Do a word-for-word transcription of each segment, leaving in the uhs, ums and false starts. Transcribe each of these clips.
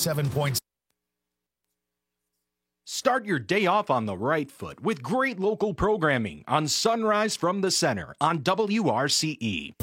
seven point seven. Start your day off on the right foot with great local programming on Sunrise from the Center on W R C E.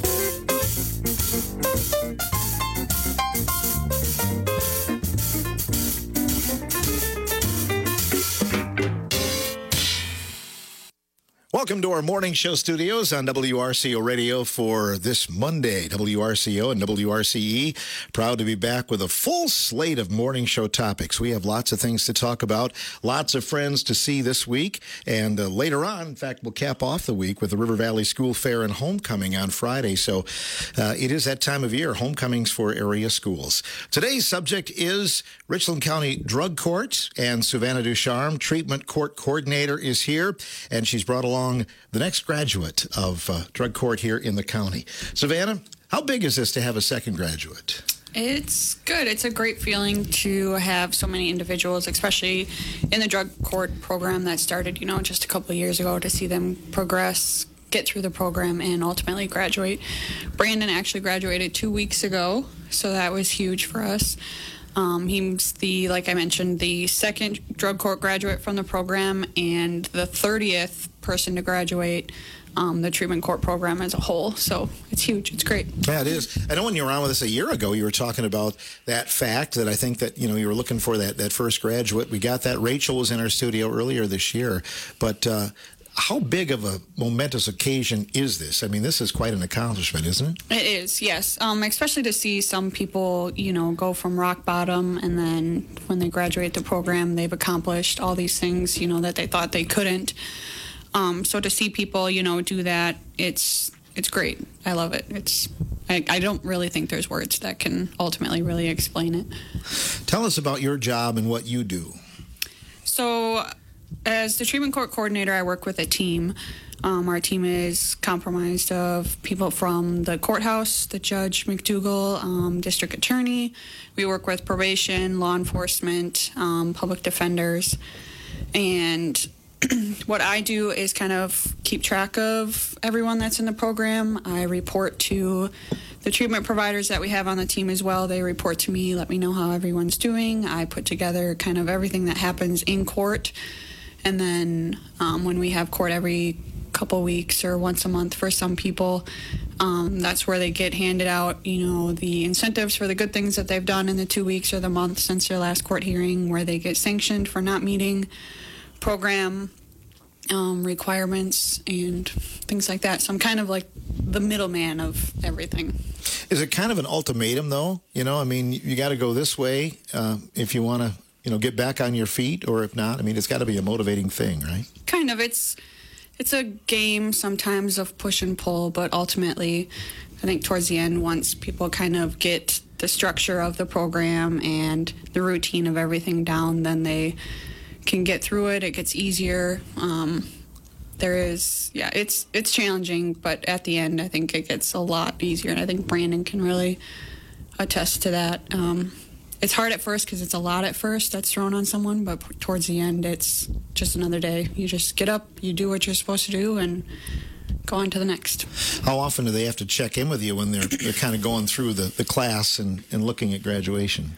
Welcome to our morning show studios on W R C O Radio for this Monday. W R C O and W R C E proud to be back with a full slate of morning show topics. We have lots of things to talk about, lots of friends to see this week, and uh, later on, in fact, we'll cap off the week with the River Valley School Fair and Homecoming on Friday. So uh, it is that time of year, homecomings for area schools. Today's subject is Richland County Drug Court, and Savannah Ducharme, Treatment Court Coordinator, is here, and she's brought along the next graduate of uh, drug court here in the county. Savannah, how big is this to have a second graduate? It's good. It's a great feeling to have so many individuals, especially in the drug court program that started, you know, just a couple of years ago, to see them progress, get through the program, and ultimately graduate. Brandon actually graduated two weeks ago, so that was huge for us. Um, he's the, like I mentioned, the second drug court graduate from the program and the thirtieth person to graduate um, the treatment court program as a whole. So it's huge. It's great. Yeah, it is. I know when you were on with us a year ago, you were talking about that fact that I think that, you know, you were looking for that, that first graduate. We got that. Rachel was in our studio earlier this year. But uh, how big of a momentous occasion is this? I mean, this is quite an accomplishment, isn't it? It is, yes. Um, especially to see some people, you know, go from rock bottom, and then when they graduate the program, they've accomplished all these things, you know, that they thought they couldn't. Um, so to see people, you know, do that, it's it's great. I love it. It's I, I don't really think there's words that can ultimately really explain it. Tell us about your job and what you do. So as the treatment court coordinator, I work with a team. Um, our team is comprised of people from the courthouse, the Judge McDougall, um, district attorney. We work with probation, law enforcement, um, public defenders. And what I do is kind of keep track of everyone that's in the program. I report to the treatment providers that we have on the team as well. They report to me, let me know how everyone's doing. I put together kind of everything that happens in court. And then um, when we have court every couple weeks or once a month for some people, um, that's where they get handed out, you know, the incentives for the good things that they've done in the two weeks or the month since their last court hearing, where they get sanctioned for not meeting program um, requirements and things like that. So I'm kind of like the middleman of everything. Is it kind of an ultimatum, though? You know, I mean, you got to go this way uh, if you want to, you know, get back on your feet, or if not, I mean, it's got to be a motivating thing, right? Kind of. It's it's a game sometimes of push and pull, but ultimately, I think towards the end, once people kind of get the structure of the program and the routine of everything down, then they can get through it. It gets easier. Um, there is, yeah, it's it's challenging, but at the end, I think it gets a lot easier, and I think Brandon can really attest to that. Um, It's hard at first because it's a lot at first that's thrown on someone, but towards the end, it's just another day. You just get up, you do what you're supposed to do, and go on to the next. How often do they have to check in with you when they're they're kind of going through the, the class and, and looking at graduation?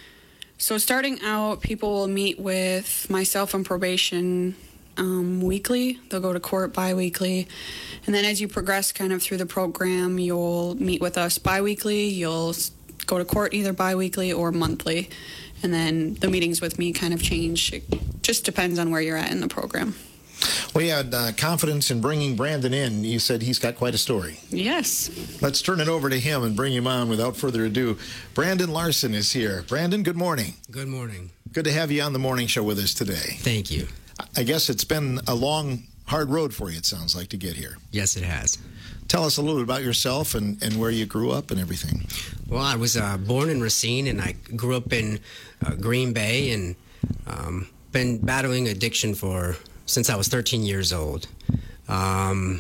So starting out, people will meet with myself and probation um, weekly. They'll go to court bi-weekly. And then as you progress kind of through the program, you'll meet with us bi-weekly. You'll go to court either bi-weekly or monthly, and then the meetings with me kind of change. It just depends on where you're at in the program. Well, you had uh, confidence in bringing Brandon in. You said he's got quite a story. Yes. Let's turn it over to him and bring him on without further ado. Brandon Larson is here. Brandon, good morning. Good morning. Good to have you on the morning show with us today. Thank you. I guess it's been a long, hard road for you, it sounds like, to get here. Yes, it has. Tell us a little bit about yourself and, and where you grew up and everything. Well, I was uh, born in Racine, and I grew up in uh, Green Bay, and um, been battling addiction for since I was thirteen years old. Um,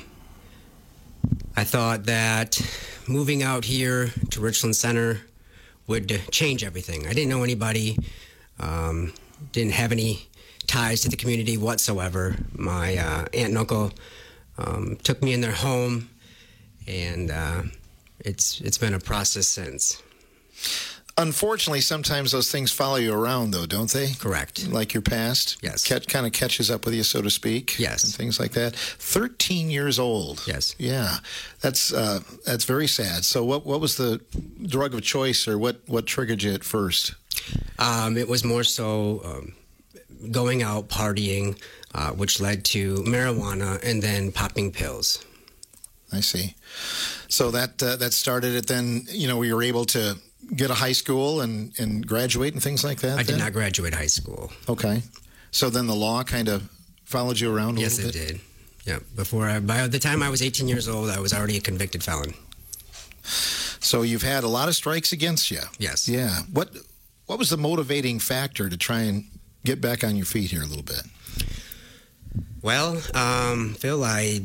I thought that moving out here to Richland Center would change everything. I didn't know anybody, um, didn't have any ties to the community whatsoever. My uh, aunt and uncle um, took me in their home, and uh, it's it's been a process since. Unfortunately, sometimes those things follow you around, though, don't they? Correct. Like your past? Yes. Cat kind of catches up with you, so to speak? Yes. And things like that. thirteen years old. Yes. Yeah. That's uh, that's very sad. So what what was the drug of choice, or what, what triggered you at first? Um, it was more so um, going out, partying, uh, which led to marijuana and then popping pills. I see. So that uh, that started it then, you know, we were able to get a high school and, and graduate and things like that? I then? did not graduate high school. Okay. So then the law kind of followed you around a yes, little bit? Yes, it did. Yeah. Before I, by the time I was eighteen years old, I was already a convicted felon. So you've had a lot of strikes against you? Yes. Yeah. What What was the motivating factor to try and get back on your feet here a little bit? Well, um, Phil, I...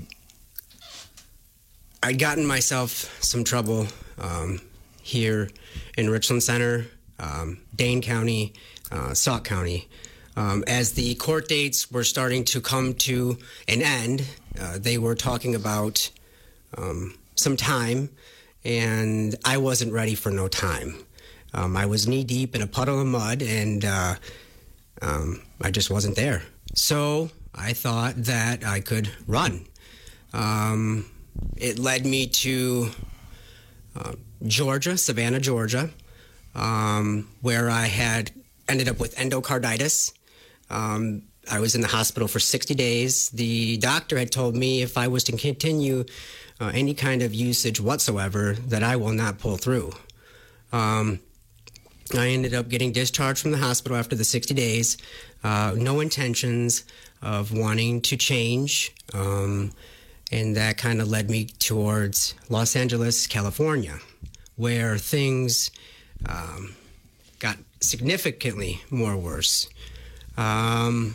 I'd gotten myself some trouble um, here in Richland Center, um, Dane County, uh, Sauk County. Um, as the court dates were starting to come to an end, uh, they were talking about um, some time, and I wasn't ready for no time. Um, I was knee-deep in a puddle of mud, and uh, um, I just wasn't there. So I thought that I could run. Um... It led me to uh, Georgia, Savannah, Georgia, um, where I had ended up with endocarditis. Um, I was in the hospital for sixty days. The doctor had told me if I was to continue uh, any kind of usage whatsoever, that I will not pull through. Um, I ended up getting discharged from the hospital after the sixty days. Uh, no intentions of wanting to change. Um, And that kind of led me towards Los Angeles, California, where things um, got significantly more worse. Um,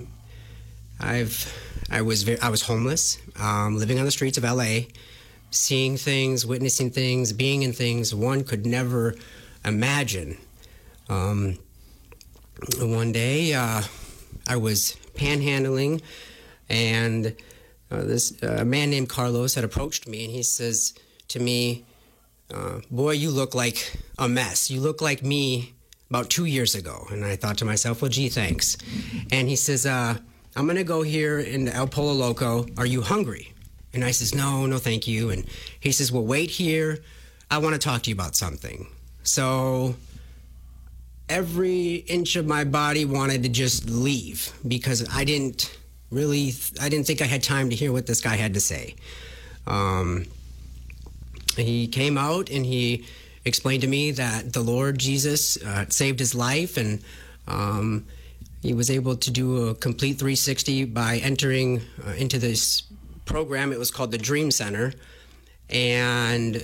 I've I was very, I was homeless, um, living on the streets of L A, seeing things, witnessing things, being in things one could never imagine. Um, one day, uh, I was panhandling, and Uh, this uh, a man named Carlos had approached me, and he says to me, uh, boy, you look like a mess. You look like me about two years ago. And I thought to myself, well, gee, thanks. And he says, uh, I'm going to go here in El Pollo Loco. Are you hungry? And I says, no, no, thank you. And he says, well, wait here. I want to talk to you about something. So every inch of my body wanted to just leave, because I didn't... Really, I didn't think I had time to hear what this guy had to say. Um, he came out and he explained to me that the Lord Jesus uh, saved his life, and um, he was able to do a complete three sixty by entering uh, into this program. It was called the Dream Center. And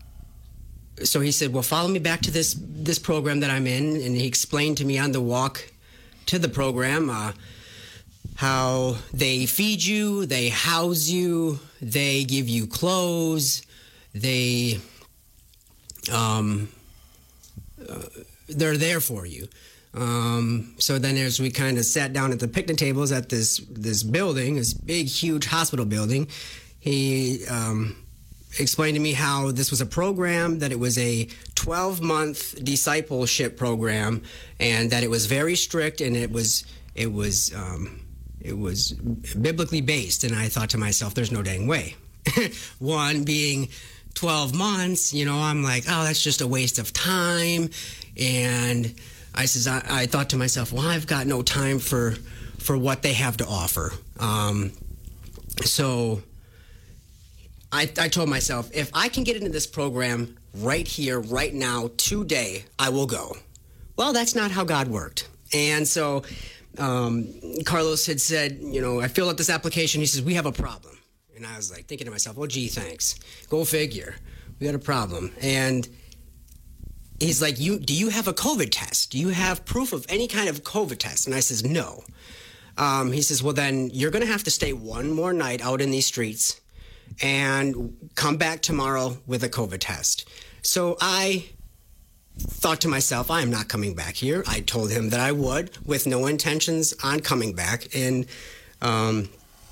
so he said, well, follow me back to this, this program that I'm in. And he explained to me on the walk to the program uh, how they feed you, they house you, they give you clothes, they, um, uh, they're there for you. Um, so then as we kind of sat down at the picnic tables at this, this building, this big, huge hospital building, he um, explained to me how this was a program, that it was a twelve-month discipleship program, and that it was very strict, and it was, it was, um, It was biblically based. And I thought to myself, there's no dang way. One being twelve months, you know, I'm like, oh, that's just a waste of time. And I says, I, I thought to myself, well, I've got no time for for what they have to offer. Um, so I, I told myself, if I can get into this program right here, right now, today, I will go. Well, that's not how God worked. And so Um, Carlos had said, you know, I filled out this application. He says, we have a problem. And I was like thinking to myself, oh, gee, thanks. Go figure. We got a problem. And he's like, you, do you have a COVID test? Do you have proof of any kind of COVID test? And I says, no. Um, he says, well, then you're going to have to stay one more night out in these streets and come back tomorrow with a COVID test. So I thought to myself, I am not coming back here. I told him that I would, with no intentions on coming back. And um,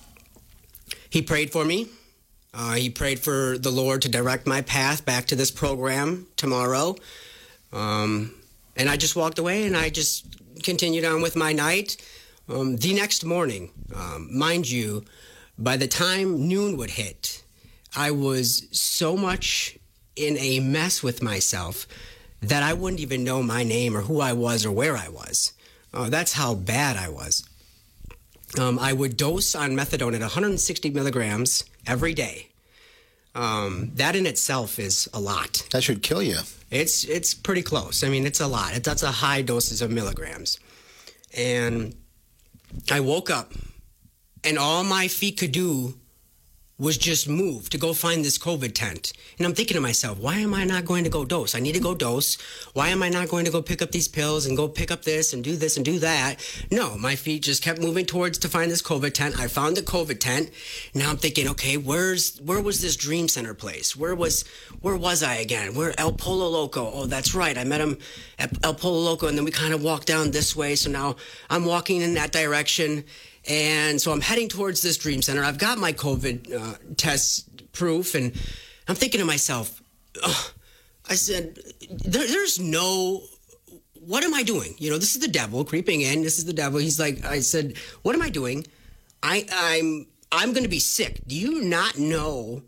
he prayed for me. Uh, he prayed for the Lord to direct my path back to this program tomorrow. Um, and I just walked away, and I just continued on with my night. Um, the next morning, um, mind you, by the time noon would hit, I was so much in a mess with myself that I wouldn't even know my name or who I was or where I was. Uh, that's how bad I was. Um, I would dose on methadone at one hundred sixty milligrams every day. Um, that in itself is a lot. That should kill you. It's it's pretty close. I mean, it's a lot. It, that's a high doses of milligrams. And I woke up, and all my feet could do was just move to go find this COVID tent. And I'm thinking to myself, why am I not going to go dose? I need to go dose. Why am I not going to go pick up these pills and go pick up this and do this and do that? No, my feet just kept moving towards to find this COVID tent. I found the COVID tent. Now I'm thinking, okay, where's where was this Dream Center place? Where was where was I again? Where El Pollo Loco? Oh, that's right. I met him at El Pollo Loco, and then we kind of walked down this way. So now I'm walking in that direction. And so I'm heading towards this Dream Center. I've got my COVID uh, test proof, and I'm thinking to myself, oh, I said, there, there's no, what am I doing? You know, this is the devil creeping in. This is the devil. He's like, I said, what am I doing? I, I'm, I'm going to be sick. Do you not know?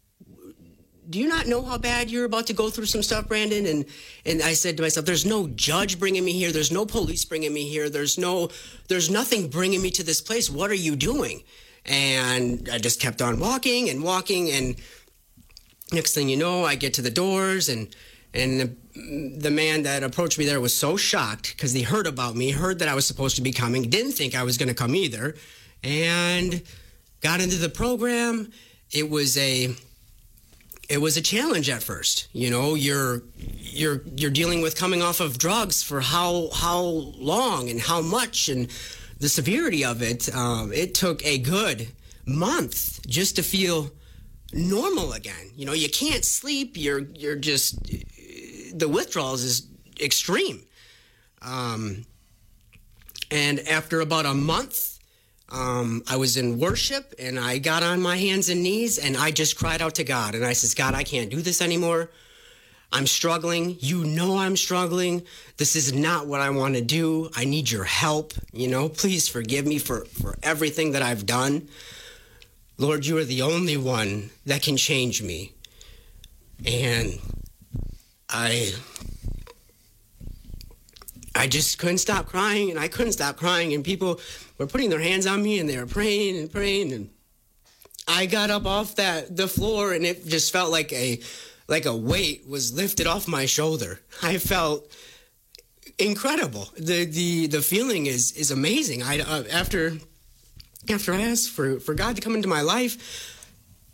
Do you not know how bad you're about to go through some stuff, Brandon? And and I said to myself, there's no judge bringing me here. There's no police bringing me here. There's no, there's nothing bringing me to this place. What are you doing? And I just kept on walking and walking. And next thing you know, I get to the doors, and and the, the man that approached me there was so shocked because he heard about me, heard that I was supposed to be coming, didn't think I was going to come either, and got into the program. It was a... It was a challenge at first. You know, you're you're you're dealing with coming off of drugs for how how long and how much, and the severity of it. Um, it took a good month just to feel normal again. You know, you can't sleep. You're you're just the withdrawals is extreme. Um, and after about a month. Um, I was in worship, and I got on my hands and knees, and I just cried out to God. And I says, God, I can't do this anymore. I'm struggling. You know I'm struggling. This is not what I want to do. I need your help. You know, please forgive me for, for everything that I've done. Lord, you are the only one that can change me. And I... I just couldn't stop crying, and I couldn't stop crying, and people were putting their hands on me, and they were praying and praying, and I got up off that the floor, and it just felt like a like a weight was lifted off my shoulder. I felt incredible. the the The feeling is is amazing. I uh, after after I asked for for God to come into my life,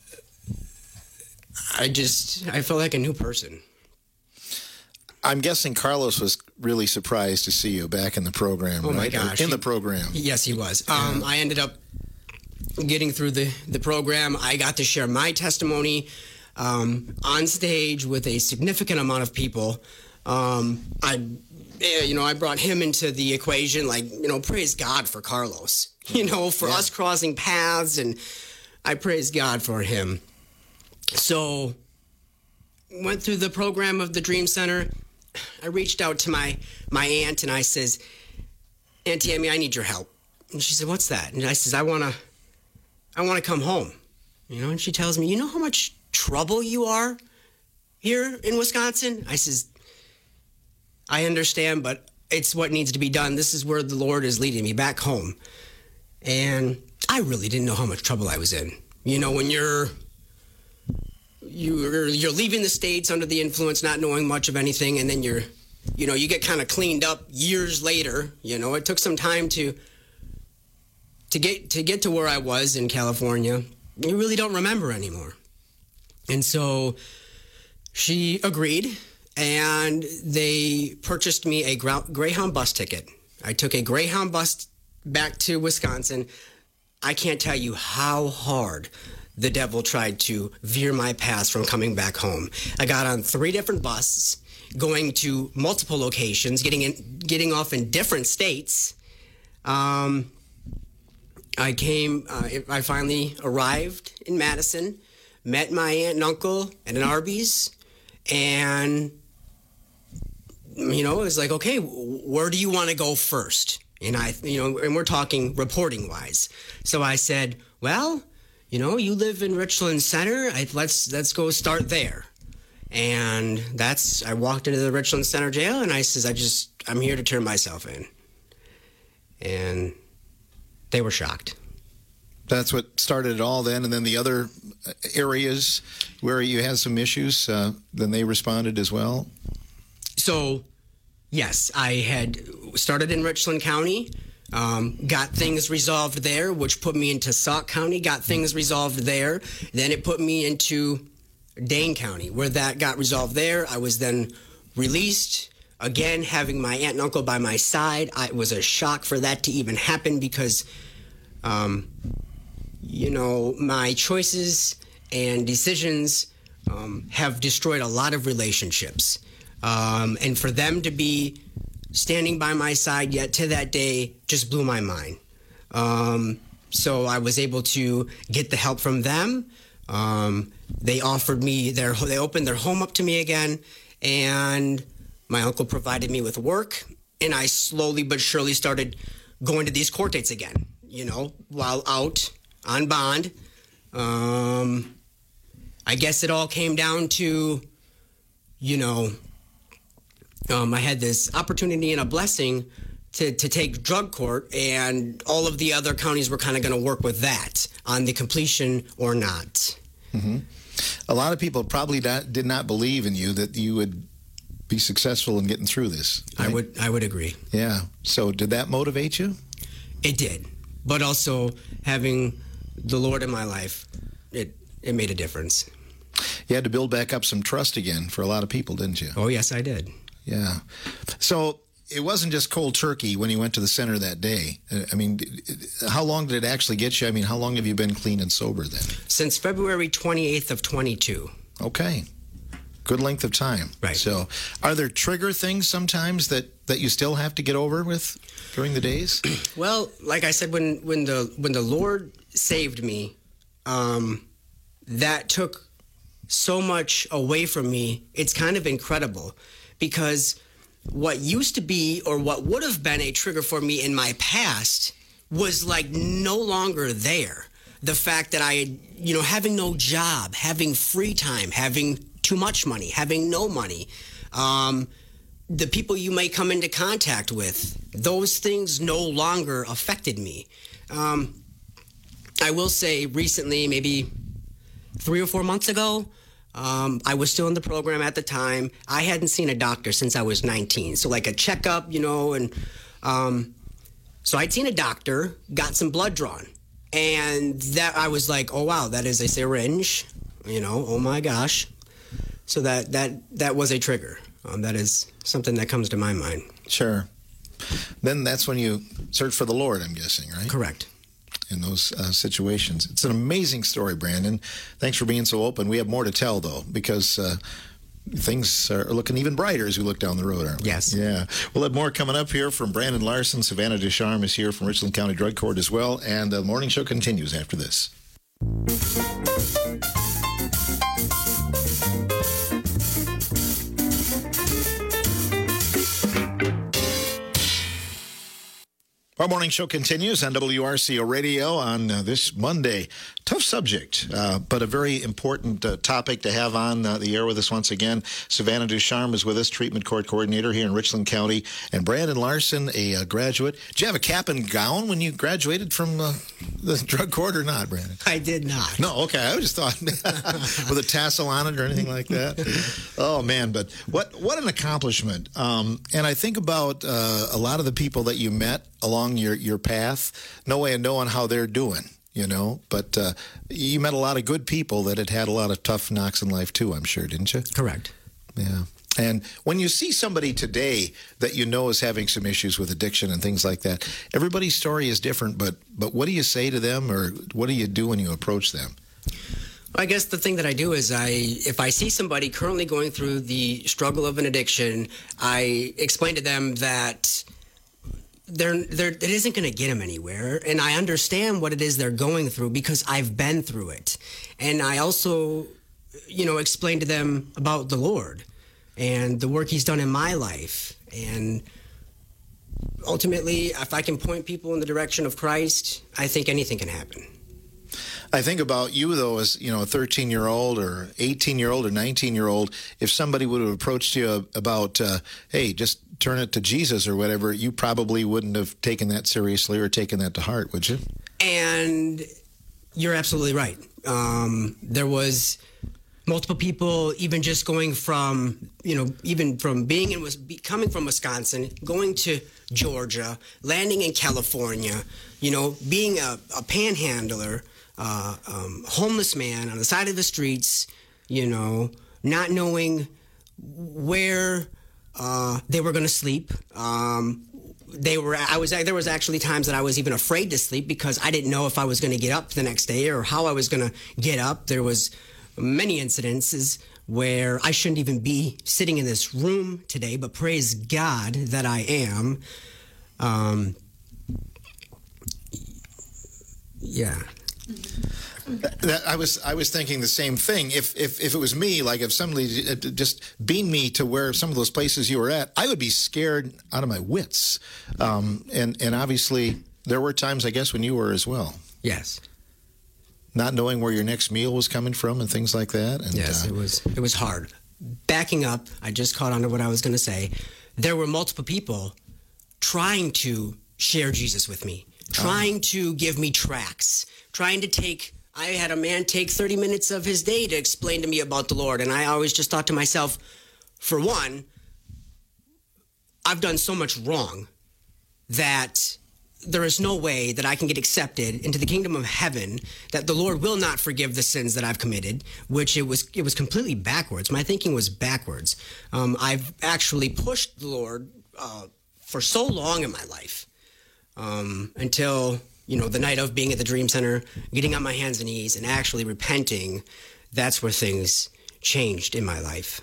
I just I felt like a new person. I'm guessing Carlos was really surprised to see you back in the program. Oh, right? my gosh. In He, the program. Yes, he was. Um, I ended up getting through the, the program. I got to share my testimony um, on stage with a significant amount of people. Um, I, you know, I brought him into the equation, like, you know, praise God for Carlos, you know, for yeah. us crossing paths, and I praise God for him. So went through the program of the Dream Center. I reached out to my, my aunt, and I says, Auntie Amy, I need your help. And she said, what's that? And I says, I want to I want to come home. You know, and she tells me, you know how much trouble you are here in Wisconsin? I says, I understand, but it's what needs to be done. This is where the Lord is leading me, back home. And I really didn't know how much trouble I was in. You know, when you're You're, you're leaving the States under the influence, not knowing much of anything, and then you're, you know, you get kind of cleaned up years later. You know, it took some time to to get to get to where I was in California. You really don't remember anymore. And so she agreed, and they purchased me a Greyhound bus ticket. I took a Greyhound bus back to Wisconsin. I can't tell you how hard the devil tried to veer my path from coming back home. I got on three different buses, going to multiple locations, getting in, getting off in different states. Um, I came, uh, I finally arrived in Madison, met my aunt and uncle at an Arby's, and you know, it's like, okay, where do you want to go first? And I, you know, and we're talking reporting wise. So I said, well, you know, you live in Richland Center. I, let's let's go start there. And that's, I walked into the Richland Center jail and I says, I just, I'm here to turn myself in. And they were shocked. That's what started it all then. And then the other areas where you had some issues, uh, then they responded as well? So, yes, I had started in Richland County, um, got things resolved there, which put me into Sauk County, got things resolved there. Then it put me into Dane County, where that got resolved there. I was then released. Again, having my aunt and uncle by my side, I, it was a shock for that to even happen because, um, you know, my choices and decisions um, have destroyed a lot of relationships. Um, and for them to be standing by my side yet to that day just blew my mind. Um, so I was able to get the help from them. Um, they offered me their, they opened their home up to me again, and my uncle provided me with work, and I slowly but surely started going to these court dates again, you know, while out on bond. Um, I guess it all came down to, you know, um, I had this opportunity and a blessing to, to take drug court, and all of the other counties were kind of going to work with that on the completion or not. Mm-hmm. A lot of people probably not, did not believe in you that you would be successful in getting through this. Right? I would I would agree. Yeah. So did that motivate you? It did. But also having the Lord in my life, it, it made a difference. You had to build back up some trust again for a lot of people, didn't you? Oh, yes, I did. Yeah. So it wasn't just cold turkey when you went to the center that day. I mean, how long did it actually get you? I mean, how long have you been clean and sober then? Since February twenty-eighth of twenty-two. Okay. Good length of time. Right. So are there trigger things sometimes that, that you still have to get over with during the days? Well, like I said, when, when the when the Lord saved me, um, that took so much away from me. It's kind of incredible because what used to be or what would have been a trigger for me in my past was like no longer there. The fact that I, you know, having no job, having free time, having too much money, having no money, um, the people you may come into contact with, those things no longer affected me. Um, I will say recently, maybe three or four months ago, um, I was still in the program at the time. I hadn't seen a doctor since I was nineteen. So like a checkup, you know, and um, so I'd seen a doctor, got some blood drawn. And that I was like, oh, wow, that is a syringe, you know, oh, my gosh. So that that, that was a trigger. Um, that is something that comes to my mind. Sure. Then that's when you search for the Lord, I'm guessing, right? Correct. In those uh, situations. It's an amazing story, Brandon. Thanks for being so open. We have more to tell, though, because uh, things are looking even brighter as we look down the road, aren't we? Yes. Yeah. We'll have more coming up here from Brandon Larson. Savannah Ducharme is here from Richland County Drug Court as well. And the morning show continues after this. Our morning show continues on W R C O Radio on uh, this Monday. Tough subject, uh, but a very important uh, topic to have on uh, the air with us once again. Savannah Ducharme is with us, treatment court coordinator here in Richland County. And Brandon Larson, a uh, graduate. Did you have a cap and gown when you graduated from uh, the drug court or not, Brandon? I did not. No, okay. I just thought with a tassel on it or anything like that. Oh, man. But what, what an accomplishment. Um, and I think about uh, a lot of the people that you met along your, your path, no way of knowing how they're doing, you know. But uh, you met a lot of good people that had had a lot of tough knocks in life, too, I'm sure, didn't you? Correct. Yeah. And when you see somebody today that you know is having some issues with addiction and things like that, everybody's story is different, but but what do you say to them, or what do you do when you approach them? I guess the thing that I do is I, if I see somebody currently going through the struggle of an addiction, I explain to them that they're, they're, it isn't going to get them anywhere. And I understand what it is they're going through because I've been through it. And I also, you know, explain to them about the Lord and the work he's done in my life. And ultimately, if I can point people in the direction of Christ, I think anything can happen. I think about you, though, as, you know, a thirteen-year-old or eighteen-year-old or nineteen-year-old, if somebody would have approached you about, uh, hey, just turn it to Jesus or whatever, you probably wouldn't have taken that seriously or taken that to heart, would you? And you're absolutely right. Um, there was multiple people, even just going from, you know, even from being in, was coming from Wisconsin, going to Georgia, landing in California, you know, being a, a panhandler, uh, um, homeless man on the side of the streets, you know, not knowing where uh, they were going to sleep. Um, they were, I was, there was actually times that I was even afraid to sleep because I didn't know if I was going to get up the next day or how I was going to get up. There was many incidences where I shouldn't even be sitting in this room today, but praise God that I am. Um, yeah. That, I was I was thinking the same thing. If if if it was me, like if somebody just beamed me to where some of those places you were at, I would be scared out of my wits. Um, and and obviously there were times, I guess, when you were as well. Yes. Not knowing where your next meal was coming from and things like that. And, yes, uh, it was it was hard. Backing up, I just caught on to what I was going to say. There were multiple people trying to share Jesus with me, trying oh. to give me tracts, trying to take. I had a man take thirty minutes of his day to explain to me about the Lord, and I always just thought to myself, for one, I've done so much wrong that there is no way that I can get accepted into the kingdom of heaven, that the Lord will not forgive the sins that I've committed, which it was it was completely backwards. My thinking was backwards. Um, I've actually pushed the Lord uh, for so long in my life um, until, you know, the night of being at the Dream Center, getting on my hands and knees and actually repenting. That's where things changed in my life.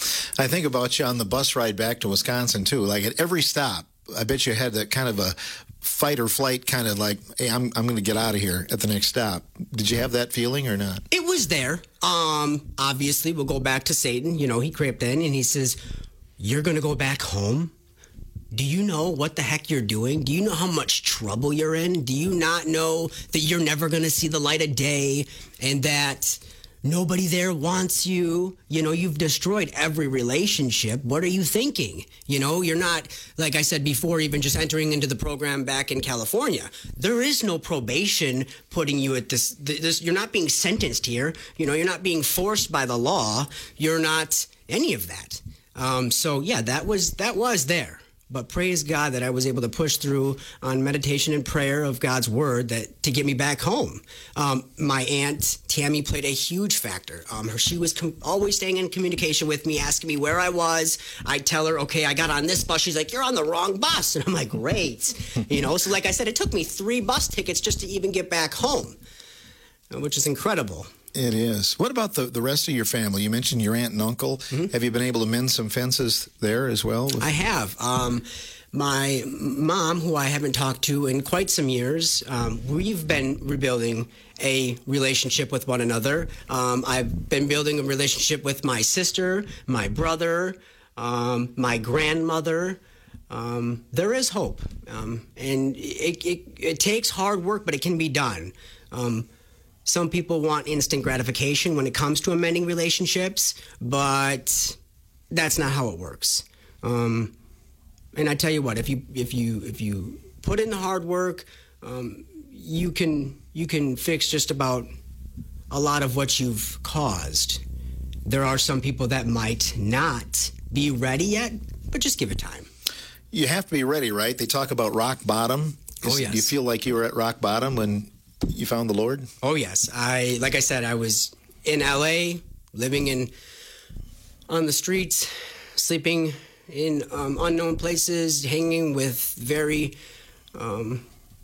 I think about you on the bus ride back to Wisconsin, too. Like at every stop, I bet you had that kind of a fight or flight kind of like, hey, I'm I'm going to get out of here at the next stop. Did you have that feeling or not? It was there. Um, obviously, we'll go back to Satan. You know, he crept in and he says, you're going to go back home? Do you know what the heck you're doing? Do you know how much trouble you're in? Do you not know that you're never going to see the light of day and that nobody there wants you? You know, you've destroyed every relationship. What are you thinking? You know, you're not, like I said before, even just entering into the program back in California. There is no probation putting you at this, this. You're not being sentenced here. You know, you're not being forced by the law. You're not any of that. Um, so, yeah, that was that was there. But praise God that I was able to push through on meditation and prayer of God's word that to get me back home. Um, my aunt Tammy played a huge factor. Um, her, she was com- always staying in communication with me, asking me where I was. I'd tell her, okay, I got on this bus. She's like, you're on the wrong bus. And I'm like, great. You know, so like I said, it took me three bus tickets just to even get back home, which is incredible. It is. What about the, the rest of your family? You mentioned your aunt and uncle. Mm-hmm. Have you been able to mend some fences there as well? I have. Um, my mom, who I haven't talked to in quite some years, um, we've been rebuilding a relationship with one another. Um, I've been building a relationship with my sister, my brother, um, my grandmother. Um, there is hope. Um, and it, it, it takes hard work, but it can be done. Um, Some people want instant gratification when it comes to amending relationships, but that's not how it works. Um, and I tell you what, if you if you if you put in the hard work, um, you can you can fix just about a lot of what you've caused. There are some people that might not be ready yet, but just give it time. You have to be ready, right? They talk about rock bottom. Oh, yes. Do you feel like you were at rock bottom when you found the Lord? Oh, yes. I, like I said, I was in L A, living in, on the streets, sleeping in um, unknown places, hanging with very um,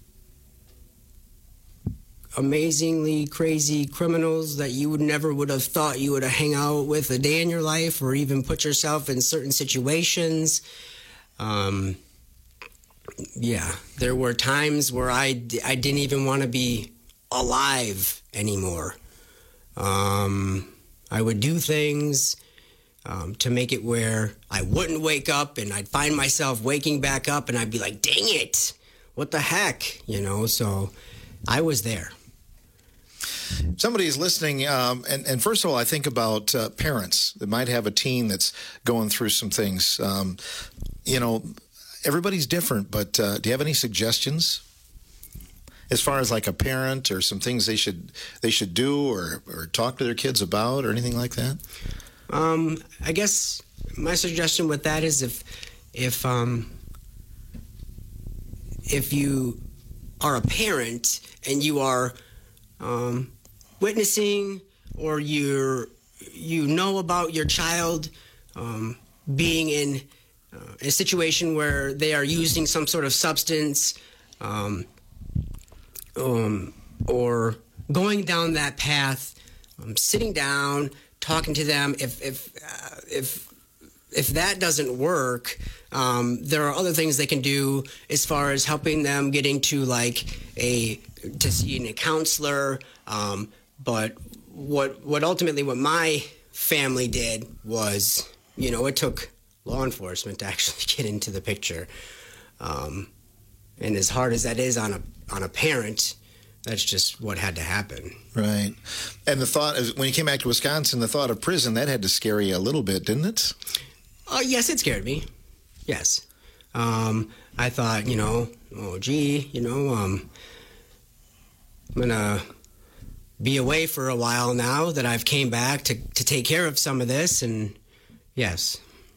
amazingly crazy criminals that you would never would have thought you would have hang out with a day in your life or even put yourself in certain situations. Um, yeah, there were times where I, I didn't even want to be alive anymore. Um, I would do things um, to make it where I wouldn't wake up and I'd find myself waking back up and I'd be like, dang it, what the heck, you know? So I was there. Somebody's listening, um, and, and first of all, I think about uh, parents that might have a teen that's going through some things. Um, you know, everybody's different, but uh, do you have any suggestions as far as like a parent or some things they should they should do or, or talk to their kids about or anything like that? Um, I guess my suggestion with that is if if um, if you are a parent and you are um, witnessing or you're you know about your child um, being in uh, a situation where they are using some sort of substance um, um, or going down that path, um, sitting down, talking to them. If if uh, if if that doesn't work, um, there are other things they can do as far as helping them getting to like a to see a counselor. Um, but what what ultimately what my family did was, you know, it took law enforcement to actually get into the picture. Um, and as hard as that is on a on a parent, that's just what had to happen. Right. And the thought, when you came back to Wisconsin, the thought of prison, that had to scare you a little bit, didn't it? Oh, yes, it scared me. Yes. Um, I thought, you know, oh, gee, you know, um, I'm going to be away for a while now that I've came back to, to take care of some of this. And yes.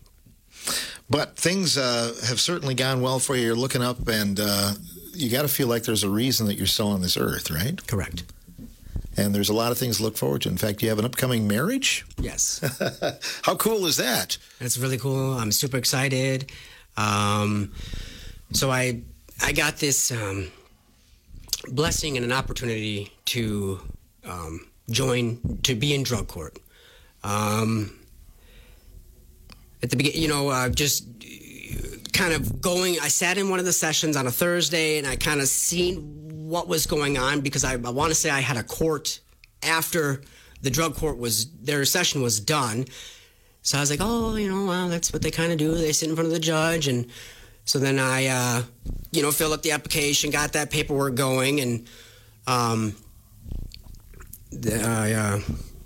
But things uh, have certainly gone well for you. You're looking up and uh, you got to feel like there's a reason that you're still on this earth, right? Correct. And there's a lot of things to look forward to. In fact, you have an upcoming marriage? Yes. How cool is that? That's really cool. I'm super excited. Um, so I I got this um, blessing and an opportunity to um, join, to be in drug court. Um, at the beginning, you know, uh, just kind of going, I sat in one of the sessions on a Thursday and I kind of seen what was going on because I, I want to say I had a court after the drug court was, their session was done. So I was like, oh, you know, well, that's what they kind of do. They sit in front of the judge. And so then I, uh, you know, filled up the application, got that paperwork going. And um, the, I uh,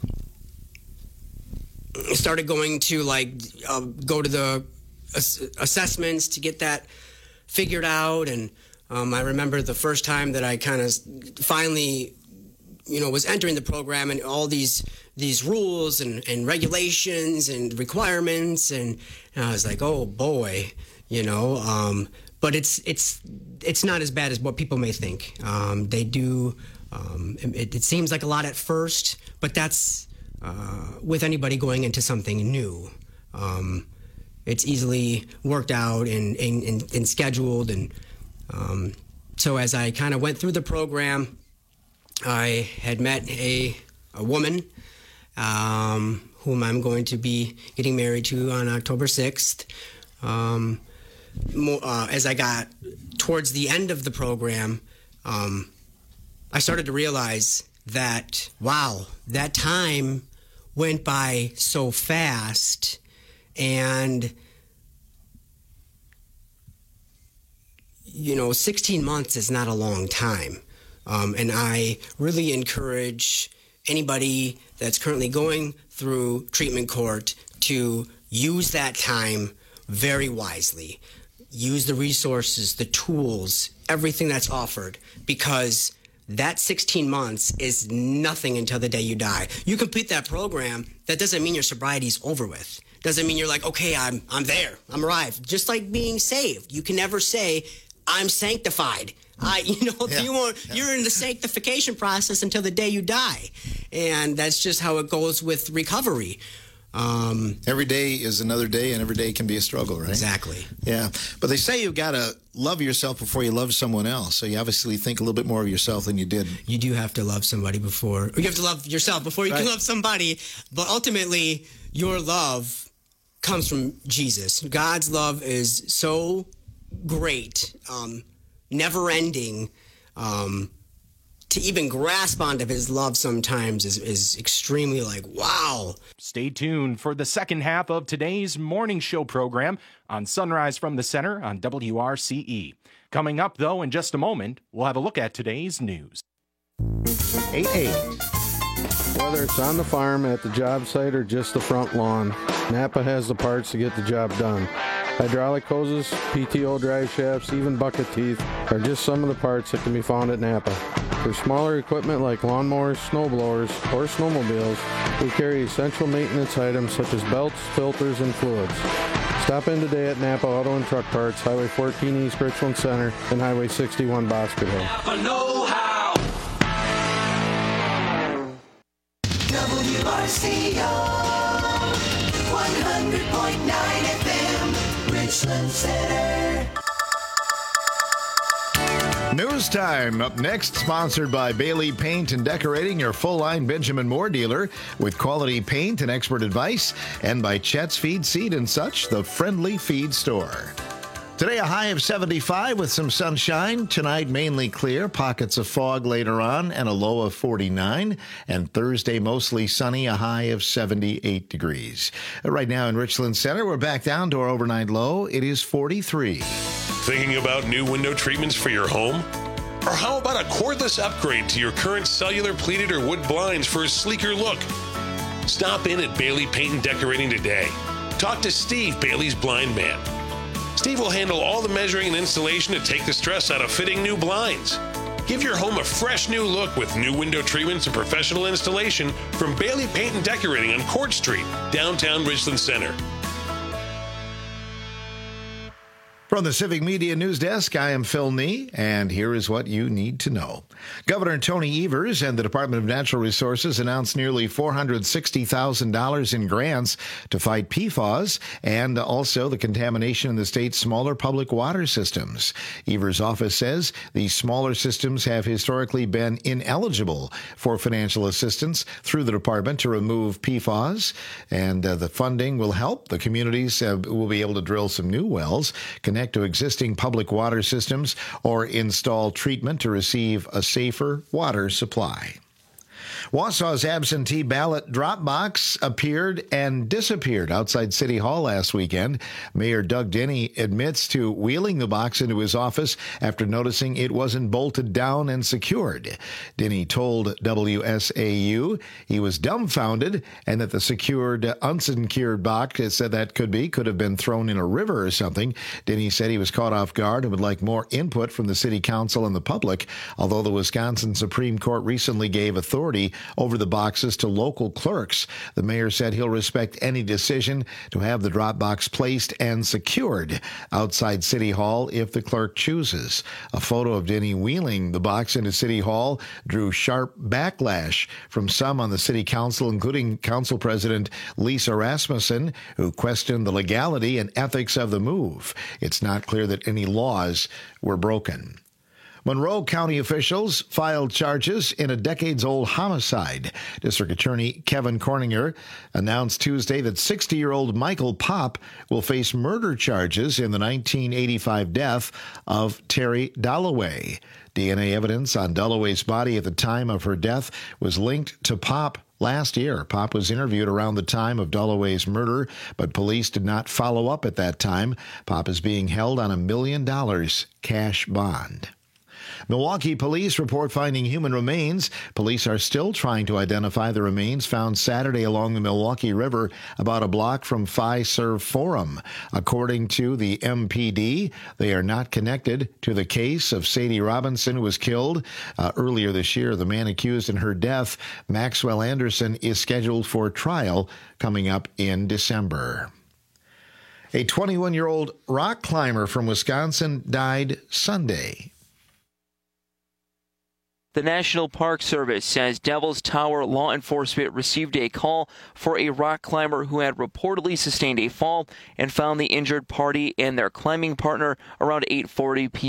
started going to, like, uh, go to the ass- assessments to get that figured out. And Um, I remember the first time that I kind of finally, you know, was entering the program and all these these rules and, and regulations and requirements, and, and I was like, oh boy, you know. Um, but it's it's it's not as bad as what people may think. Um, they do. Um, it, it seems like a lot at first, but that's uh, with anybody going into something new. Um, it's easily worked out and and, and, and scheduled and. Um, so as I kind of went through the program, I had met a, a woman um, whom I'm going to be getting married to on October sixth. Um, more, uh, as I got towards the end of the program, um, I started to realize that, wow, that time went by so fast, and you know, sixteen months is not a long time. Um, and I really encourage anybody that's currently going through treatment court to use that time very wisely. Use the resources, the tools, everything that's offered, because that sixteen months is nothing until the day you die. You complete that program, that doesn't mean your sobriety is over with. Doesn't mean you're like, okay, I'm I'm there, I'm arrived. Just like being saved. You can never say, I'm sanctified. I, you know, Yeah. you are, Yeah. you're in the sanctification process until the day you die, and that's just how it goes with recovery. Um, Every day is another day, and every day can be a struggle, right? exactly. Yeah. But they say you've got to love yourself before you love someone else. So you obviously think a little bit more of yourself than you did. You do have to love somebody before, or you have to love yourself before you Right. can love somebody. But ultimately, your love comes from Jesus. God's love is so great, um, never ending, um, to even grasp onto his love sometimes is, is extremely like, wow. Stay tuned for the second half of today's morning show program on Sunrise from the Center on W R C E. Coming up, though, in just a moment, we'll have a look at today's news. eight eight. Whether it's on the farm, at the job site, or just the front lawn, Napa has the parts to get the job done. Hydraulic hoses, P T O drive shafts, even bucket teeth are just some of the parts that can be found at Napa. For smaller equipment like lawnmowers, snowblowers, or snowmobiles, we carry essential maintenance items such as belts, filters, and fluids. Stop in today at Napa Auto and Truck Parts, Highway fourteen East Richland Center, and Highway sixty-one Bosque Hill. Napa know-how. W R C O one hundred point nine F M, Richland Center. News time up next, sponsored by Bailey Paint and Decorating, your full-line Benjamin Moore dealer with quality paint and expert advice, and by Chet's Feed, Seed and Such, the friendly feed store. Today, a high of seventy-five with some sunshine. Tonight, mainly clear, pockets of fog later on, and a low of forty-nine. And Thursday, mostly sunny, a high of seventy-eight degrees. Right now in Richland Center, we're back down to our overnight low. It is forty-three. Thinking about new window treatments for your home? Or how about a cordless upgrade to your current cellular, pleated, or wood blinds for a sleeker look? Stop in at Bailey Paint and Decorating today. Talk to Steve, Bailey's blind man. Steve will handle all the measuring and installation to take the stress out of fitting new blinds. Give your home a fresh new look with new window treatments and professional installation from Bailey Paint and Decorating on Court Street, downtown Richland Center. From the Civic Media News Desk, I am Phil Nee, and here is what you need to know. Governor Tony Evers and the Department of Natural Resources announced nearly four hundred sixty thousand dollars in grants to fight P F A S and also the contamination in the state's smaller public water systems. Evers' office says these smaller systems have historically been ineligible for financial assistance through the department to remove P F A S, and uh, the funding will help. The communities uh, will be able to drill some new wells, connect to existing public water systems, or install treatment to receive a safer water supply. Wausau's absentee ballot drop box appeared and disappeared outside City Hall last weekend. Mayor Doug Denny admits to wheeling the box into his office after noticing it wasn't bolted down and secured. Denny told W S A U he was dumbfounded and that the secured, unsecured box, it said that could be, could have been thrown in a river or something. Denny said he was caught off guard and would like more input from the city council and the public, although the Wisconsin Supreme Court recently gave authority over the boxes to local clerks. The mayor said he'll respect any decision to have the drop box placed and secured outside City Hall if the clerk chooses. A photo of Denny wheeling the box into City Hall drew sharp backlash from some on the city council, including Council President Lisa Rasmussen, who questioned the legality and ethics of the move. It's not clear that any laws were broken. Monroe County officials filed charges in a decades-old homicide. District Attorney Kevin Corninger announced Tuesday that sixty-year-old Michael Popp will face murder charges in the nineteen eighty-five death of Terry Dalloway. D N A evidence on Dalloway's body at the time of her death was linked to Popp last year. Popp was interviewed around the time of Dalloway's murder, but police did not follow up at that time. Popp is being held on a million dollars cash bond. Milwaukee police report finding human remains. Police are still trying to identify the remains found Saturday along the Milwaukee River about a block from Fiserv Forum. According to the M P D, they are not connected to the case of Sadie Robinson, who was killed uh, earlier this year. The man accused in her death, Maxwell Anderson, is scheduled for trial coming up in December. A twenty-one-year-old rock climber from Wisconsin died Sunday. The National Park Service says Devil's Tower law enforcement received a call for a rock climber who had reportedly sustained a fall and found the injured party and their climbing partner around eight forty p.m.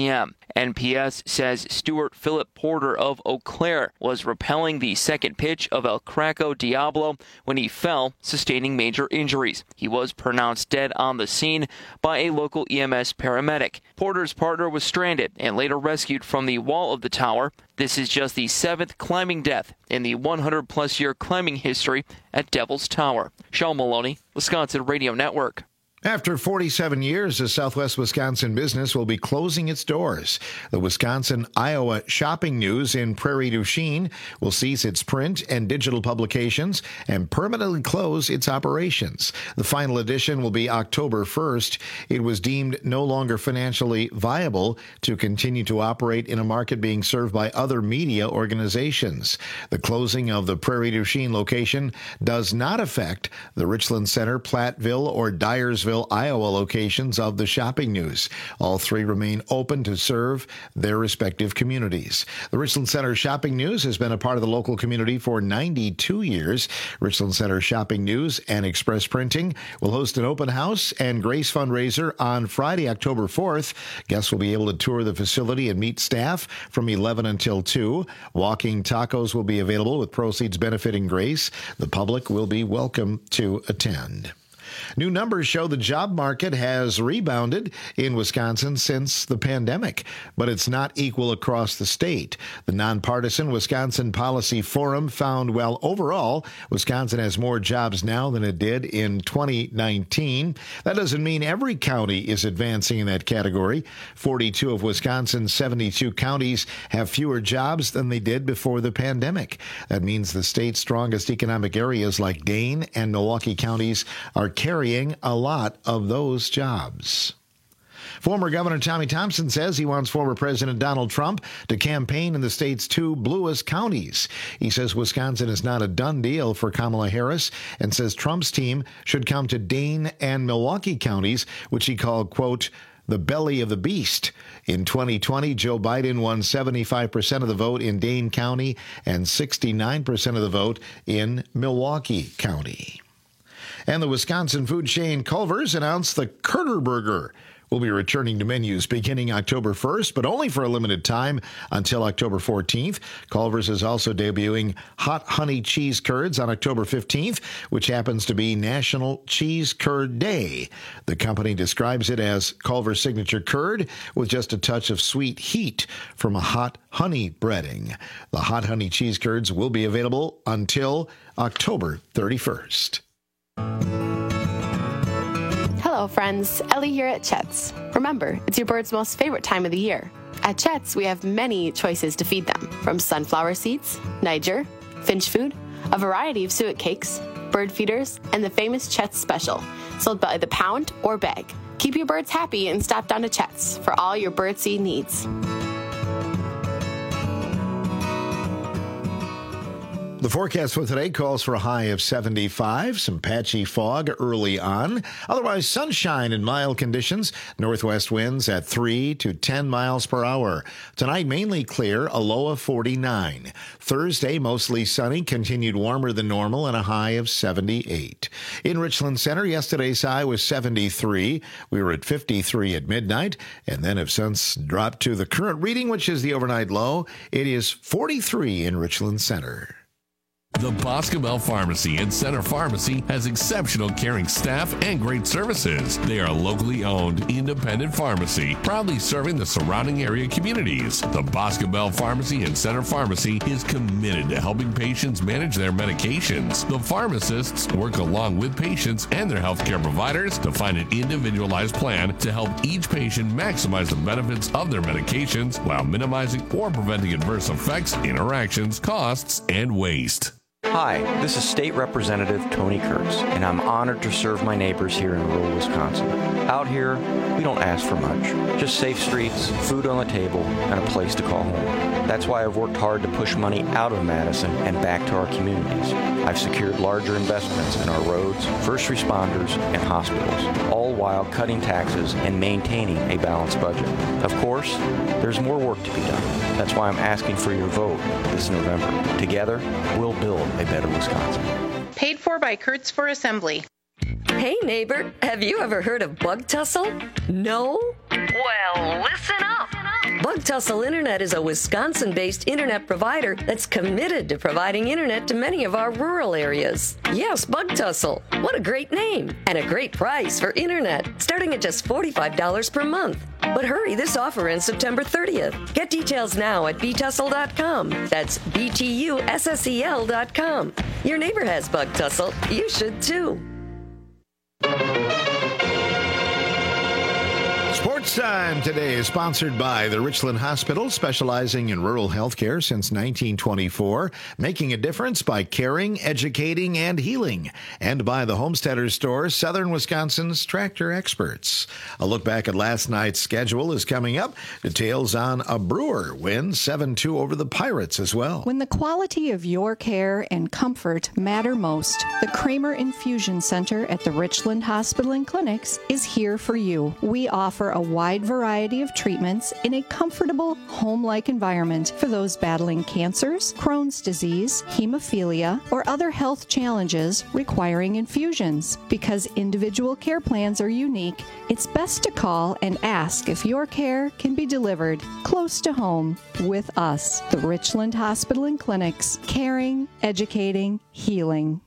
N P S says Stuart Philip Porter of Eau Claire was rappelling the second pitch of El Craco Diablo when he fell, sustaining major injuries. He was pronounced dead on the scene by a local E M S paramedic. Porter's partner was stranded and later rescued from the wall of the tower. This is just the seventh climbing death in the one hundred plus year climbing history at Devil's Tower. Sean Maloney, Wisconsin Radio Network. After forty-seven years, a Southwest Wisconsin business will be closing its doors. The Wisconsin-Iowa Shopping News in Prairie du Chien will cease its print and digital publications and permanently close its operations. The final edition will be October first. It was deemed no longer financially viable to continue to operate in a market being served by other media organizations. The closing of the Prairie du Chien location does not affect the Richland Center, Platteville, or Dyersville, Iowa locations of the Shopping News. All three remain open to serve their respective communities. The Richland Center Shopping News has been a part of the local community for ninety-two years. Richland Center Shopping News and Express Printing will host an open house and Grace fundraiser on Friday, October fourth. Guests will be able to tour the facility and meet staff from eleven until two. Walking tacos will be available with proceeds benefiting Grace. The public will be welcome to attend. New numbers show the job market has rebounded in Wisconsin since the pandemic, but it's not equal across the state. The nonpartisan Wisconsin Policy Forum found, well, overall, Wisconsin has more jobs now than it did in twenty nineteen. That doesn't mean every county is advancing in that category. forty-two of Wisconsin's seventy-two counties have fewer jobs than they did before the pandemic. That means the state's strongest economic areas like Dane and Milwaukee counties are carrying a lot of those jobs. Former Governor Tommy Thompson says he wants former President Donald Trump to campaign in the state's two bluest counties. He says Wisconsin is not a done deal for Kamala Harris and says Trump's team should come to Dane and Milwaukee counties, which he called, quote, the belly of the beast. In twenty twenty, Joe Biden won seventy-five percent of the vote in Dane County and sixty-nine percent of the vote in Milwaukee County. And the Wisconsin food chain Culver's announced the Curter Burger will be returning to menus beginning October first, but only for a limited time until October fourteenth. Culver's is also debuting Hot Honey Cheese Curds on October fifteenth, which happens to be National Cheese Curd Day. The company describes it as Culver's signature curd with just a touch of sweet heat from a hot honey breading. The Hot Honey Cheese Curds will be available until October thirty-first. Hello, friends. Ellie here at Chet's. Remember, it's your bird's most favorite time of the year. At Chet's, we have many choices to feed them, from sunflower seeds, Niger, finch food, a variety of suet cakes, bird feeders, and the famous Chet's Special, sold by the pound or bag. Keep your birds happy and stop down to Chet's for all your birdseed needs. The forecast for today calls for a high of seventy-five, some patchy fog early on. Otherwise, sunshine and mild conditions. Northwest winds at three to ten miles per hour. Tonight, mainly clear, a low of forty-nine. Thursday, mostly sunny, continued warmer than normal, and a high of seventy-eight. In Richland Center, yesterday's high was seventy-three. We were at fifty-three at midnight, and then have since dropped to the current reading, which is the overnight low. It is forty-three in Richland Center. The Boscobel Pharmacy and Center Pharmacy has exceptional caring staff and great services. They are a locally owned, independent pharmacy, proudly serving the surrounding area communities. The Boscobel Pharmacy and Center Pharmacy is committed to helping patients manage their medications. The pharmacists work along with patients and their healthcare providers to find an individualized plan to help each patient maximize the benefits of their medications while minimizing or preventing adverse effects, interactions, costs, and waste. Hi, this is State Representative Tony Kurtz, and I'm honored to serve my neighbors here in rural Wisconsin. Out here, we don't ask for much, just safe streets, food on the table, and a place to call home. That's why I've worked hard to push money out of Madison and back to our communities. I've secured larger investments in our roads, first responders, and hospitals, all while cutting taxes and maintaining a balanced budget. Of course, there's more work to be done. That's why I'm asking for your vote this November. Together, we'll build a better Wisconsin. Paid for by Kurtz for Assembly. Hey neighbor, have you ever heard of bug tussle? No? Well, listen up. Bug Tussle Internet is a Wisconsin-based internet provider that's committed to providing internet to many of our rural areas. Yes, Bug Tussle. What a great name and a great price for internet, starting at just forty-five dollars per month. But hurry, this offer ends September thirtieth. Get details now at b tussle dot com. That's B T U S S E L dot com. Your neighbor has Bug Tussle. You should too. Sports Time today is sponsored by the Richland Hospital, specializing in rural health care since nineteen twenty-four, making a difference by caring, educating, and healing. And by the Homesteader Store, Southern Wisconsin's tractor experts. A look back at last night's schedule is coming up. Details on a Brewer win seven two over the Pirates as well. When the quality of your care and comfort matter most, the Kramer Infusion Center at the Richland Hospital and Clinics is here for you. We offer a wide variety of treatments in a comfortable, home-like environment for those battling cancers, Crohn's disease, hemophilia, or other health challenges requiring infusions. Because individual care plans are unique, it's best to call and ask if your care can be delivered close to home with us, the Richland Hospital and Clinics, caring, educating, healing.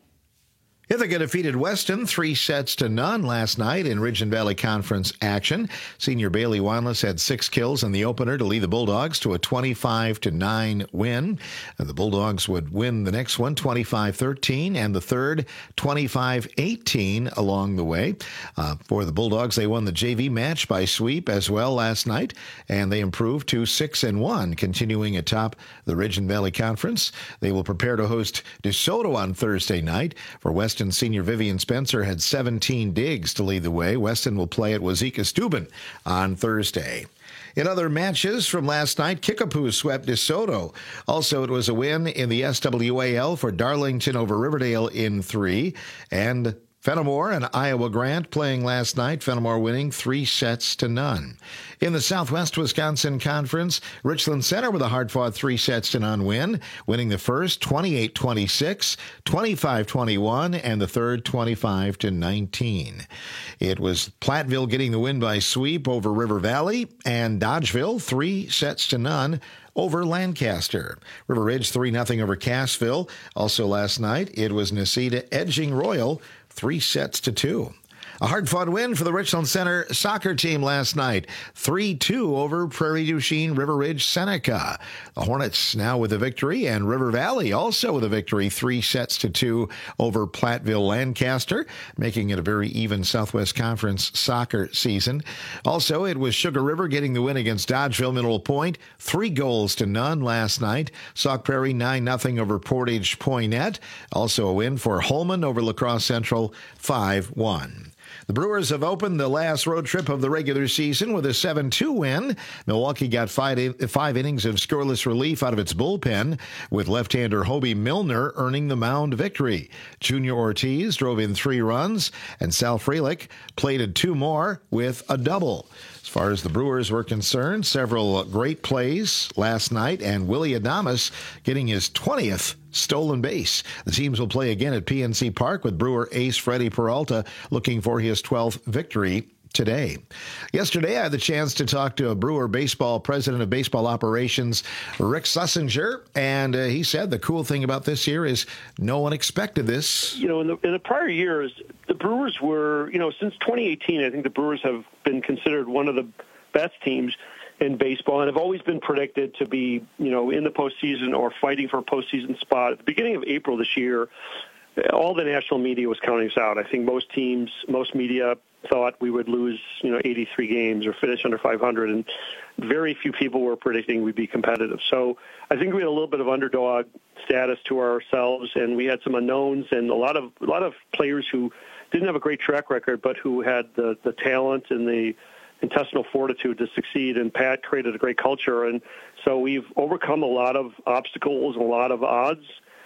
Ithaca defeated Weston three sets to none last night in Ridge and Valley Conference action. Senior Bailey Wanless had six kills in the opener to lead the Bulldogs to a twenty-five to nine win. The Bulldogs would win the next one twenty-five thirteen and the third twenty-five eighteen along the way. Uh, for the Bulldogs, they won the J V match by sweep as well last night, and they improved to six and one, continuing atop the Ridge and Valley Conference. They will prepare to host DeSoto on Thursday night. For Weston senior Vivian Spencer had seventeen digs to lead the way. Weston will play at Wazeeka Steuben on Thursday. In other matches from last night, Kickapoo swept DeSoto. Also, it was a win in the S W A L for Darlington over Riverdale in three. And Fenimore and Iowa Grant playing last night, Fenimore winning three sets to none. In the Southwest Wisconsin Conference, Richland Center with a hard-fought three sets to none win, winning the first twenty-eight twenty-six, twenty-five twenty-one, and the third twenty-five to nineteen. It was Platteville getting the win by sweep over River Valley, and Dodgeville three sets to none over Lancaster. River Ridge three nothing over Cassville. Also last night, it was Necedah edging Royal three sets to two. A hard-fought win for the Richland Center soccer team last night, three two over Prairie du Chien River Ridge Seneca. The Hornets now with a victory, and River Valley also with a victory, three sets to two over Platteville Lancaster, making it a very even Southwest Conference soccer season. Also, it was Sugar River getting the win against Dodgeville Mineral Point, three goals to none last night. Sauk Prairie nine nothing over Portage Poinet. Also a win for Holman over La Crosse Central, five one. The Brewers have opened the last road trip of the regular season with a seven two win. Milwaukee got five, five innings of scoreless relief out of its bullpen, with left-hander Hobie Milner earning the mound victory. Junior Ortiz drove in three runs, and Sal Frelick plated two more with a double. As far as the Brewers were concerned, several great plays last night, and Willie Adames getting his twentieth stolen base. The teams will play again at P N C Park, with Brewer ace Freddie Peralta looking for his twelfth victory today. Yesterday, I had the chance to talk to a Brewer baseball president of baseball operations, Rick Sussinger, and uh, he said the cool thing about this year is no one expected this. You know, in the, in the prior years, the Brewers were, you know, since twenty eighteen, I think the Brewers have been considered one of the best teams in baseball and have always been predicted to be, you know, in the postseason or fighting for a postseason spot. At the beginning of April this year, all the national media was counting us out. I think most teams, most media thought we would lose, you know, eighty-three games or finish under five hundred, and very few people were predicting we'd be competitive. So I think we had a little bit of underdog status to ourselves, and we had some unknowns and a lot of a lot of players who didn't have a great track record, but who had the, the talent and the intestinal fortitude to succeed. And Pat created a great culture, and so we've overcome a lot of obstacles and a lot of odds,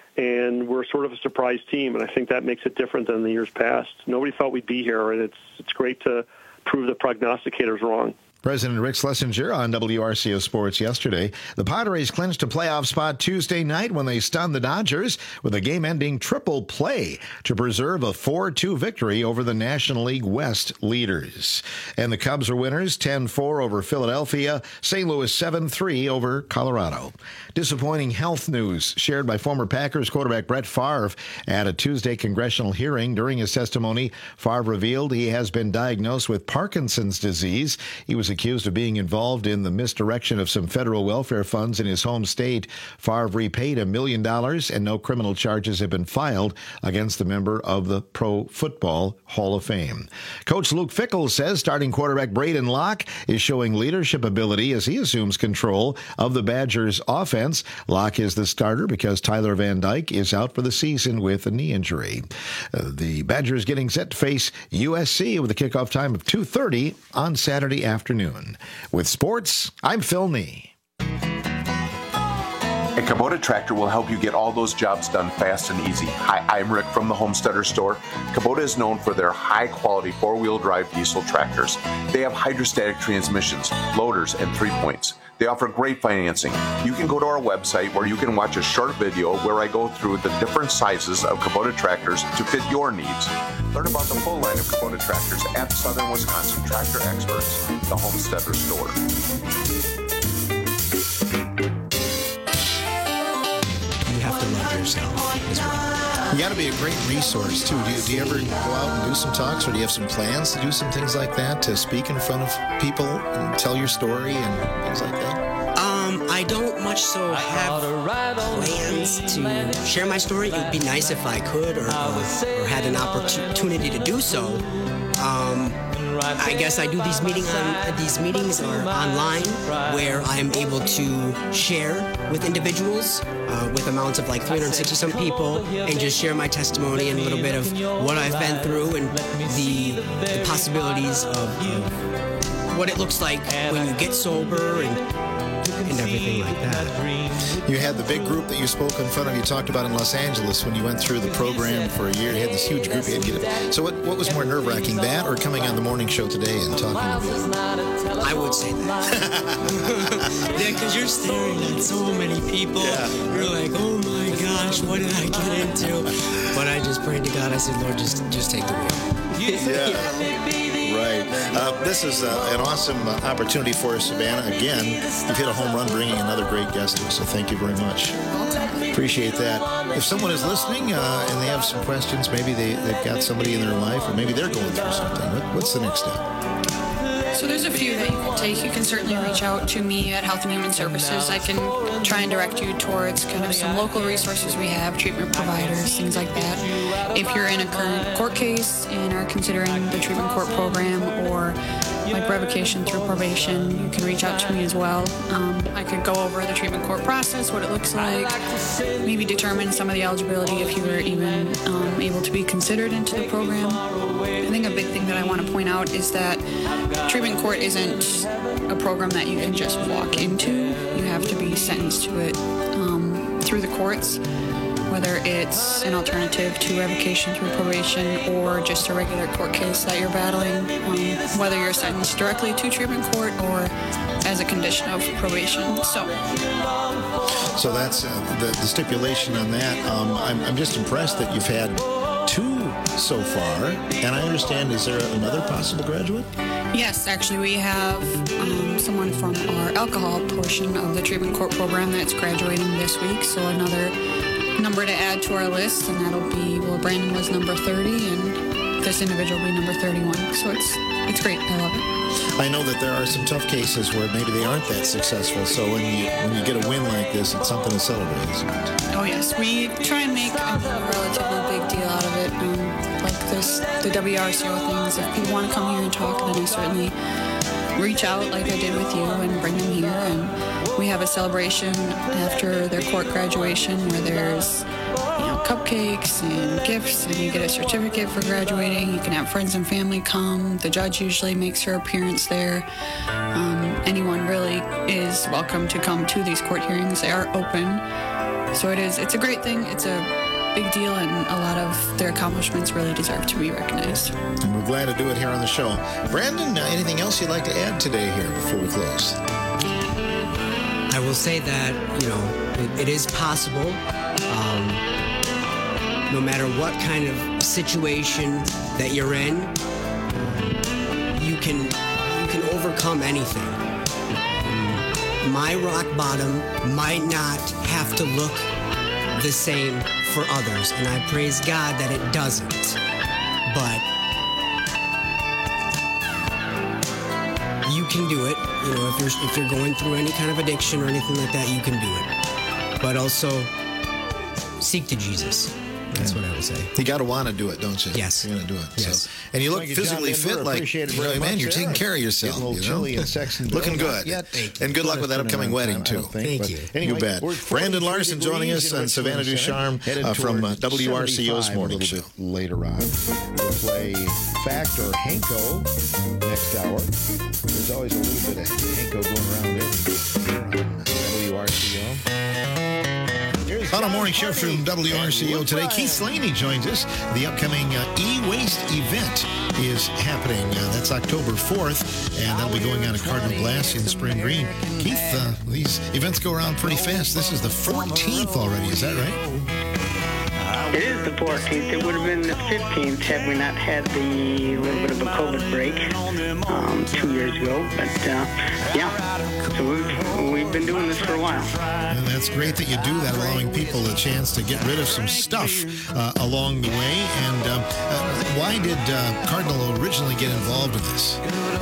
and we're sort of a surprise team, and I think that makes it different than the years past. Nobody thought we'd be here, and it's it's great to prove the prognosticators wrong. President Rick Schlesinger on W R C O Sports yesterday. The Padres clinched a playoff spot Tuesday night when they stunned the Dodgers with a game-ending triple play to preserve a four two victory over the National League West leaders. And the Cubs are winners, ten four over Philadelphia, Saint Louis seven three over Colorado. Disappointing health news shared by former Packers quarterback Brett Favre at a Tuesday congressional hearing. During his testimony, Favre revealed he has been diagnosed with Parkinson's disease. He was accused of being involved in the misdirection of some federal welfare funds in his home state. Favre repaid a million dollars, and no criminal charges have been filed against the member of the Pro Football Hall of Fame. Coach Luke Fickell says starting quarterback Braden Locke is showing leadership ability as he assumes control of the Badgers' offense. Locke is the starter because Tyler Van Dyke is out for the season with a knee injury. Uh, the Badgers getting set to face U S C with a kickoff time of two thirty on Saturday afternoon. With sports, I'm Phil Nee. A Kubota tractor will help you get all those jobs done fast and easy. Hi, I'm Rick from the Homesteader Store. Kubota is known for their high-quality four-wheel drive diesel tractors. They have hydrostatic transmissions, loaders, and three-points. They offer great financing. You can go to our website where you can watch a short video where I go through the different sizes of Kubota tractors to fit your needs. Learn about the full line of Kubota tractors at Southern Wisconsin Tractor Experts, the Homesteader Store. You have to love yourself as well. You got to be a great resource, too. Do you, do you ever go out and do some talks, or do you have some plans to do some things like that, to speak in front of people and tell your story and things like that? Um, I don't much so have plans to share my story. It would be nice if I could or, or, or had an opportunity to do so. Um, I guess I do these meetings on these meetings are online where I'm able to share with individuals uh, with amounts of like three hundred sixty some people and just share my testimony and a little bit of what I've been through and the, the possibilities of, of what it looks like when you get sober and and everything like that. You had the big group that you spoke in front of, you talked about in Los Angeles when you went through the program for a year. You had this huge group you had to get it. So what, what was more nerve-wracking, that or coming on the morning show today and talking to you? I would say that. Yeah, because you're staring at so many people. Yeah. You're like, oh my gosh, what did I get into? But I just prayed to God. I said, Lord, just, just take the wheel. Yeah. Right. Uh, this is uh, an awesome uh, opportunity for us, Savannah. Again, you've hit a home run bringing another great guest to us, so thank you very much. Appreciate that. If someone is listening uh, and they have some questions, maybe they, they've got somebody in their life, or maybe they're going through something, what, what's the next step? So there's a few that you can take. You can certainly reach out to me at Health and Human Services. I can try and direct you towards kind of some local resources we have, treatment providers, things like that. If you're in a current court case and are considering the treatment court program or like revocation through probation, you can reach out to me as well. Um, I could go over the treatment court process, what it looks like, maybe determine some of the eligibility if you were even um, able to be considered into the program. I think a big thing that I want to point out is that treatment court isn't a program that you can just walk into. You have to be sentenced to it um, through the courts, whether it's an alternative to revocation through probation or just a regular court case that you're battling, um, whether you're sentenced directly to treatment court or as a condition of probation. So, so that's uh, the, the stipulation on that. Um, I'm, I'm just impressed that you've had two so far, and I understand, is there another possible graduate? Yes, actually we have um, someone from our alcohol portion of the treatment court program that's graduating this week, so another number to add to our list, and that'll be, well, Brandon was number thirty, and this individual will be number thirty-one, so it's it's great. I love it. I know that there are some tough cases where maybe they aren't that successful, so when you when you get a win like this, it's something to celebrate, isn't it? Oh yes, we try and make a relatively big deal out of it. Um, like this, the W R C O things. If people want to come here and talk, then I certainly reach out like I did with you and bring them here. And we have a celebration after their court graduation where there's, you know, cupcakes and gifts, and you get a certificate for graduating. You can have friends and family come. The judge usually makes her appearance there. Um, anyone really is welcome to come to these court hearings. They are open. So it is, it's a great thing. It's a big deal, and a lot of their accomplishments really deserve to be recognized. And we're glad to do it here on the show. Brandon, uh, anything else you'd like to add today here before we close? I will say that, you know, it, it is possible, um, no matter what kind of situation that you're in, you can you can overcome anything. Um, my rock bottom might not have to look the same for others, and I praise God that it doesn't. But you can do it. You know, if you're if you're going through any kind of addiction or anything like that, you can do it. But also seek to Jesus. That's what I would say. You got to want to do it, don't you? Yes. You got to do it. Yes. So, and you look Thank you, physically John Denver. fit, like, Appreciate it you know, very man, much you're taking there. care of yourself. Getting a little You know? chilly in Sextonville. Looking Not good. yet. Thank you. And good luck with that It's been a upcoming long wedding, time, I too. don't think, Thank but you. anyway, You bet. we're Brandon forty-three Larson joining us degrees in on Richland Savannah Center, Ducharme headed uh, from uh, towards W R C O's seventy-five Morning a little Show. bit later on. We'll play Fact or Hanko next hour. There's always a little bit of Hanko going around there on W R C O. On a morning show from W R C O today, Keith Slaney joins us. The upcoming uh, e-waste event is happening. Uh, that's October fourth, and that'll be going on at Cardinal Glass in Spring Green. Keith, uh, these events go around pretty fast. This is the fourteenth already, is that right? It is the fourteenth. It would have been the fifteenth had we not had the little bit of a COVID break um, two years ago. But, uh, yeah, so we've, we've been doing this for a while. And that's great that you do that, allowing people a chance to get rid of some stuff uh, along the way. And uh, uh, why did uh, Cardinal originally get involved in this?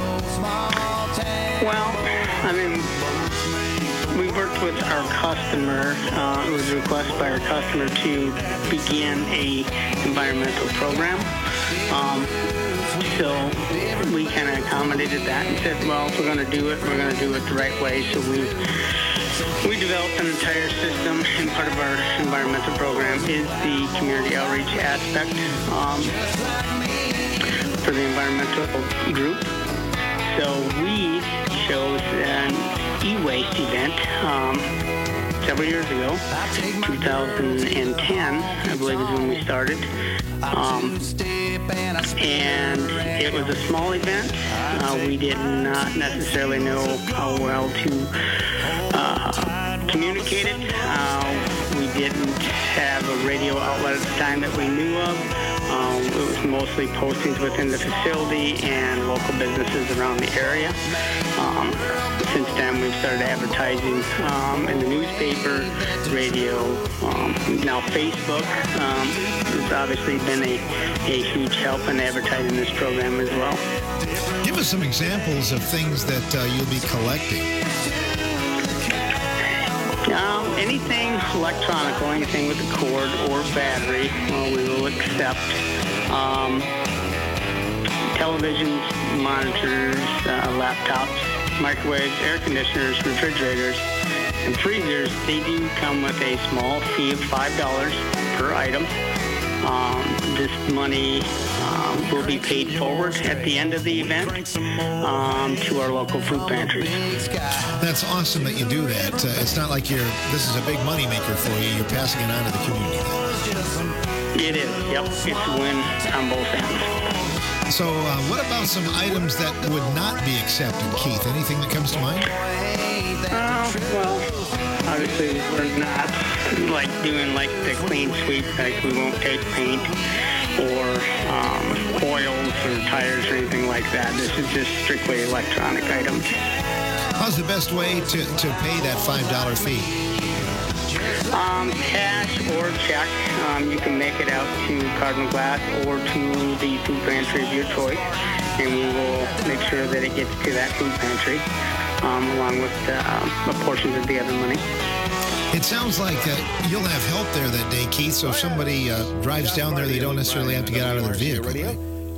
Well, I mean, we worked with our customer. Uh, it was a request by our customer to begin a environmental program. Um, so we kind of accommodated that and said, well, if we're going to do it, we're going to do it the right way. So we we developed an entire system, and part of our environmental program is the community outreach aspect um, for the environmental group. So we chose an e-waste event um, several years ago. two thousand ten, I believe, is when we started. Um, and it was a small event. Uh, we did not necessarily know how well to uh, communicate it. Uh, we didn't have a radio outlet at the time that we knew of. Um, it was mostly postings within the facility and local businesses around the area. Um, since then, we've started advertising um, in the newspaper, radio, um, now Facebook. Um, it's obviously been a, a huge help in advertising this program as well. Give us some examples of things that uh, you'll be collecting. Um, anything electronic, or anything with a cord or battery, well, we will accept. Um, televisions, monitors, uh, laptops, microwaves, air conditioners, refrigerators, and freezers. They do come with a small fee of five dollars per item. Um, this money um, will be paid forward at the end of the event um, to our local food pantries. That's awesome that you do that. Uh, it's not like you're. This is a big money maker for you. You're passing it on to the community. It is. Yep. It's a win on both ends. So, uh, what about some items that would not be accepted, Keith? Anything that comes to mind? Uh, well, obviously we're not like doing like the clean sweep. Like we won't take paint or um, oils or tires or anything like that. This is just strictly electronic items. How's the best way to, to pay that five dollar fee? Um, cash or check. Um, you can make it out to Cardinal Glass or to the food pantry of your choice, and we will make sure that it gets to that food pantry, um, along with uh, portions of the other money. It sounds like uh, you'll have help there that day, Keith, so if somebody uh, drives down there, they don't necessarily have to get out of their vehicle, right?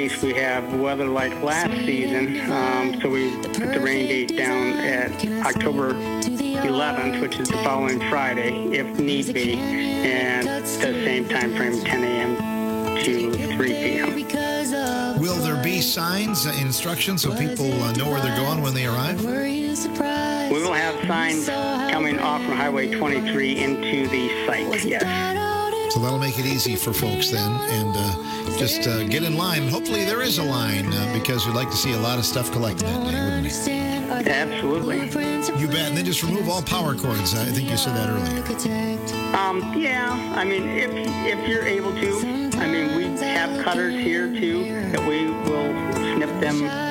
case we have weather like last season. Um, so we put the rain date down at October eleventh, which is the following Friday, if need be, and the same time frame, ten a.m. to three p.m. Will there be signs, uh, instructions, so people uh, know where they're going when they arrive? We will have signs coming off from Highway twenty-three into the site, yes. So that'll make it easy for folks then, and uh, just uh, get in line. Hopefully there is a line, uh, because we'd like to see a lot of stuff collected that day, wouldn't we? Absolutely. You bet. And then just remove all power cords. I think you said that earlier. Um, yeah, I mean, if if you're able to, I mean, we have cutters here too that we will snip them,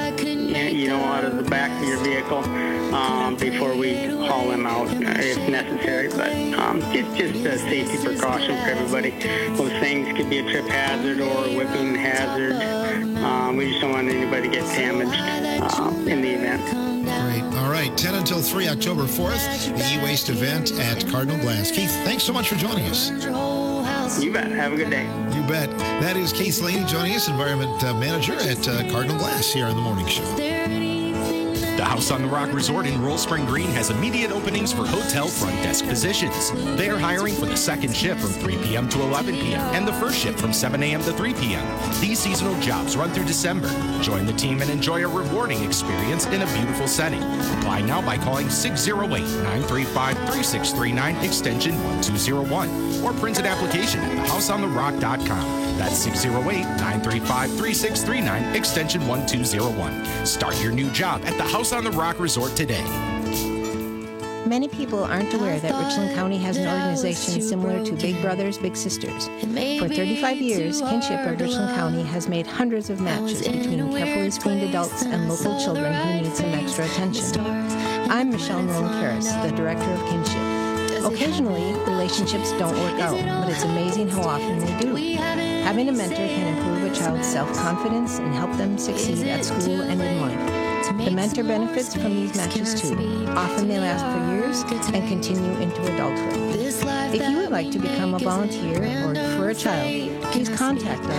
you know, out of the back of your vehicle um, before we haul them out uh, if necessary. But um, it's just a safety precaution for everybody. Those things could be a trip hazard or a whipping hazard. Um, we just don't want anybody to get damaged uh, in the event. Great. All right. ten until three, October fourth, the e-waste event at Cardinal Glass. Keith, thanks so much for joining us. You bet. Have a good day. You bet. That is Keith Laney joining us, Environment uh, Manager at uh, Cardinal Glass here on The Morning Show. The House on the Rock Resort in Royal Spring Green has immediate openings for hotel front desk positions. They are hiring for the second shift from three p.m. to eleven p.m. and the first shift from seven a.m. to three p.m. These seasonal jobs run through December. Join the team and enjoy a rewarding experience in a beautiful setting. Apply now by calling six oh eight, nine three five, three six three nine, extension one two oh one, or print an application at the house on the rock dot com. That's six oh eight, nine three five, three six three nine, extension one two oh one. Start your new job at the House on the Rock Resort today. Many people aren't aware that Richland County has an organization similar to Big Brothers Big Sisters. For thirty-five years, Kinship of Richland County has made hundreds of matches between carefully screened adults and local children who need some extra attention. I'm Michelle Nolan Karras, the director of Kinship. Occasionally, relationships don't work out, but it's amazing how often they do. Having a mentor can improve a child's self-confidence and help them succeed at school and in life. The mentor benefits from these matches too. Often they last for years and continue into adulthood. If you would like to become a volunteer or for a child, please contact us